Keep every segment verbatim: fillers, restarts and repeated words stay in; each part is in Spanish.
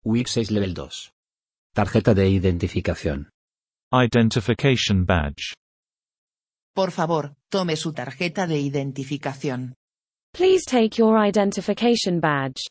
Week seis Level dos. Tarjeta de identificación. Identification badge. Por favor, tome su tarjeta de identificación. Please take your identification badge.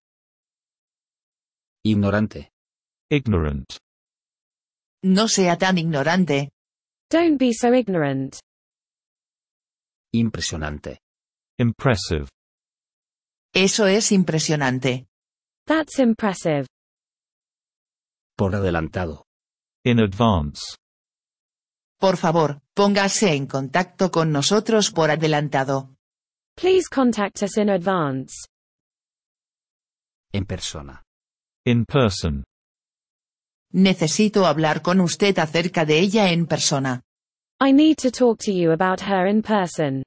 Ignorante. Ignorant. No sea tan ignorante. Don't be so ignorant. Impresionante. Impressive. Eso es impresionante. That's impressive. Por adelantado. In advance. Por favor, póngase en contacto con nosotros por adelantado. Please contact us in advance. En persona. In person. Necesito hablar con usted acerca de ella en persona. I need to talk to you about her in person.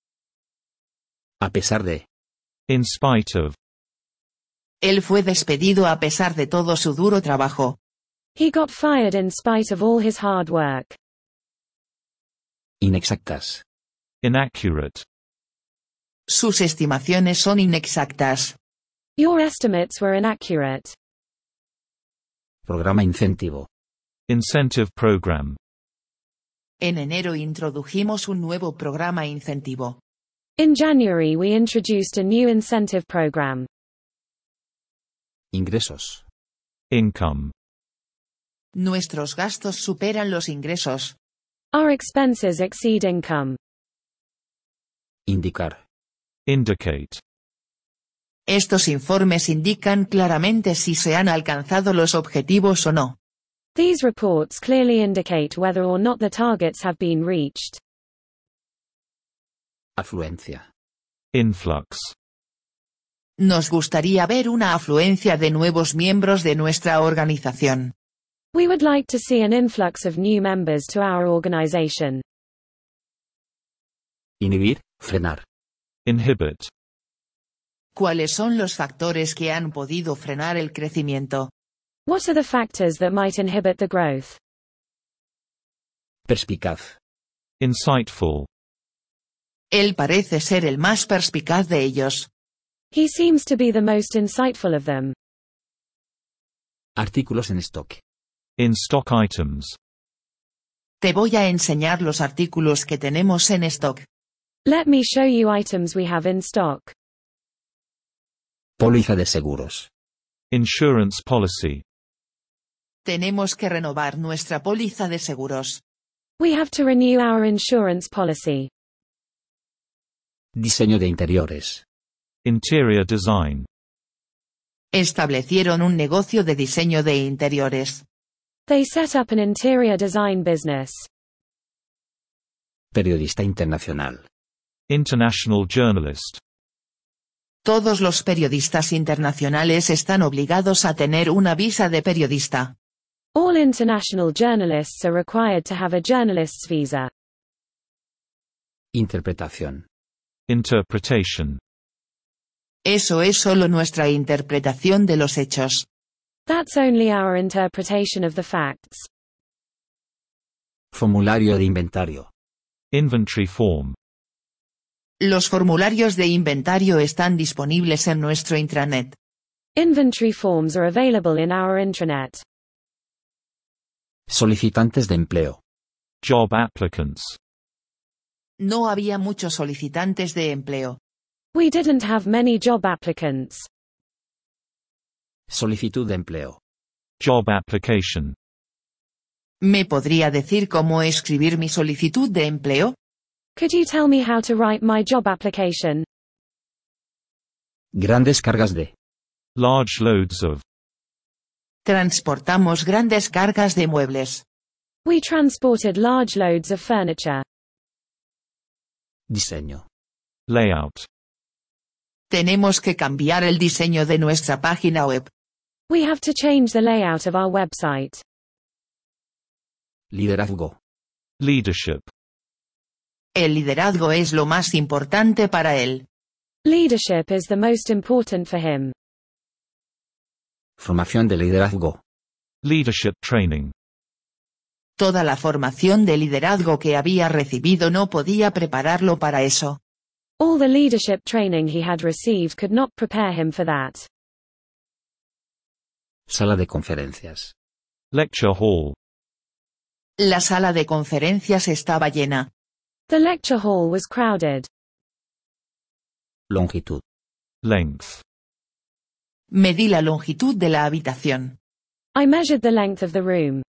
A pesar de. In spite of. Él fue despedido a pesar de todo su duro trabajo. He got fired in spite of all his hard work. Inexactas. Inaccurate. Sus estimaciones son inexactas. Your estimates were inaccurate. Programa incentivo. Incentive program. En enero introdujimos un nuevo programa incentivo. In January we introduced a new incentive program. Ingresos. Income. Nuestros gastos superan los ingresos. Our expenses exceed income. Indicar. Indicate. Estos informes indican claramente si se han alcanzado los objetivos o no. These reports clearly indicate whether or not the targets have been reached. Afluencia. Influx. Nos gustaría ver una afluencia de nuevos miembros de nuestra organización. We would like to see an influx of new members to our organization. Inhibir, frenar. Inhibit. ¿Cuáles son los factores que han podido frenar el crecimiento? What are the factors that might inhibit the growth? Perspicaz. Insightful. Él parece ser el más perspicaz de ellos. He seems to be the most insightful of them. Artículos en stock. In stock items. Te voy a enseñar los artículos que tenemos en stock. Let me show you items we have in stock. Póliza de seguros. Insurance policy. Tenemos que renovar nuestra póliza de seguros. We have to renew our insurance policy. Diseño de interiores. Interior design. Establecieron un negocio de diseño de interiores. They set up an interior design business. Periodista internacional. International journalist. Todos los periodistas internacionales están obligados a tener una visa de periodista. All international journalists are required to have a journalist's visa. Interpretación. Interpretation. Eso es solo nuestra interpretación de los hechos. That's only our interpretation of the facts. Formulario de inventario. Inventory form. Los formularios de inventario están disponibles en nuestro intranet. Inventory forms are available in our intranet. Solicitantes de empleo. Job applicants. No había muchos solicitantes de empleo. We didn't have many job applicants. Solicitud de empleo. Job application. ¿Me podría decir cómo escribir mi solicitud de empleo? Could you tell me how to write my job application? Grandes cargas de. Large loads of. Transportamos grandes cargas de muebles. We transported large loads of furniture. Diseño. Layout. Tenemos que cambiar el diseño de nuestra página web. We have to change the layout of our website. Liderazgo. Leadership. El liderazgo es lo más importante para él. Leadership is the most important for him. Formación de liderazgo. Leadership training. Toda la formación de liderazgo que había recibido no podía prepararlo para eso. All the leadership training he had received could not prepare him for that. Sala de conferencias. Lecture hall. La sala de conferencias estaba llena. The lecture hall was crowded. Longitud. Length. Medí la longitud de la habitación. I measured the length of the room.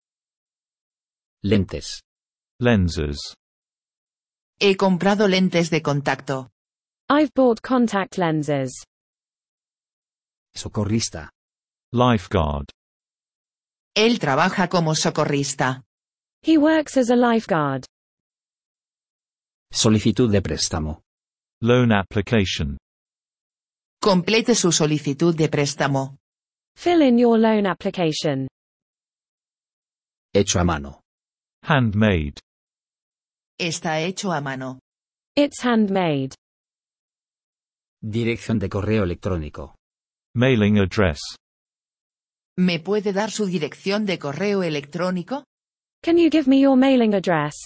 Lentes. Lenses. He comprado lentes de contacto. I've bought contact lenses. Socorrista. Lifeguard. Él trabaja como socorrista. He works as a lifeguard. Solicitud de préstamo. Loan application. Complete su solicitud de préstamo. Fill in your loan application. Hecho a mano. Handmade. Está hecho a mano. It's handmade. Dirección de correo electrónico. Mailing address. ¿Me puede dar su dirección de correo electrónico? Can you give me your mailing address?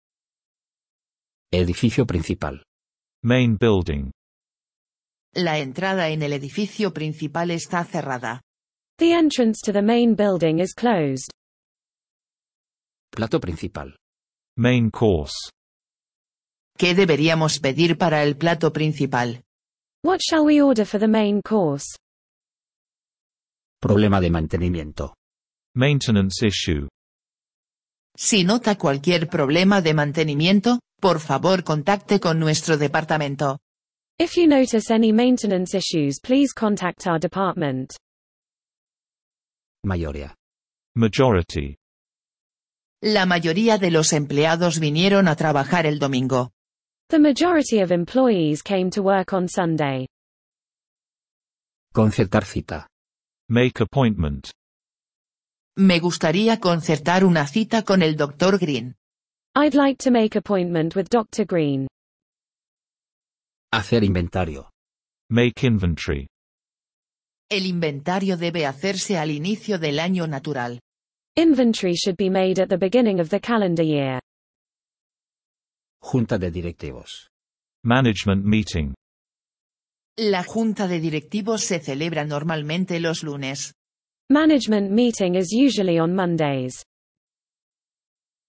Edificio principal. Main building. La entrada en el edificio principal está cerrada. The entrance to the main building is closed. Plato principal. Main course. ¿Qué deberíamos pedir para el plato principal? What shall we order for the main course? Problema de mantenimiento. Maintenance issue. Si nota cualquier problema de mantenimiento, por favor contacte con nuestro departamento. If you notice any maintenance issues, please contact our department. Mayoría. Majority. La mayoría de los empleados vinieron a trabajar el domingo. The majority of employees came to work on Sunday. Concertar cita. Make appointment. Me gustaría concertar una cita con el doctor Green. I'd like to make appointment with Doctor Green. Hacer inventario. Make inventory. El inventario debe hacerse al inicio del año natural. Inventory should be made at the beginning of the calendar year. Junta de directivos. Management meeting. La junta de directivos se celebra normalmente los lunes. Management meeting is usually on Mondays.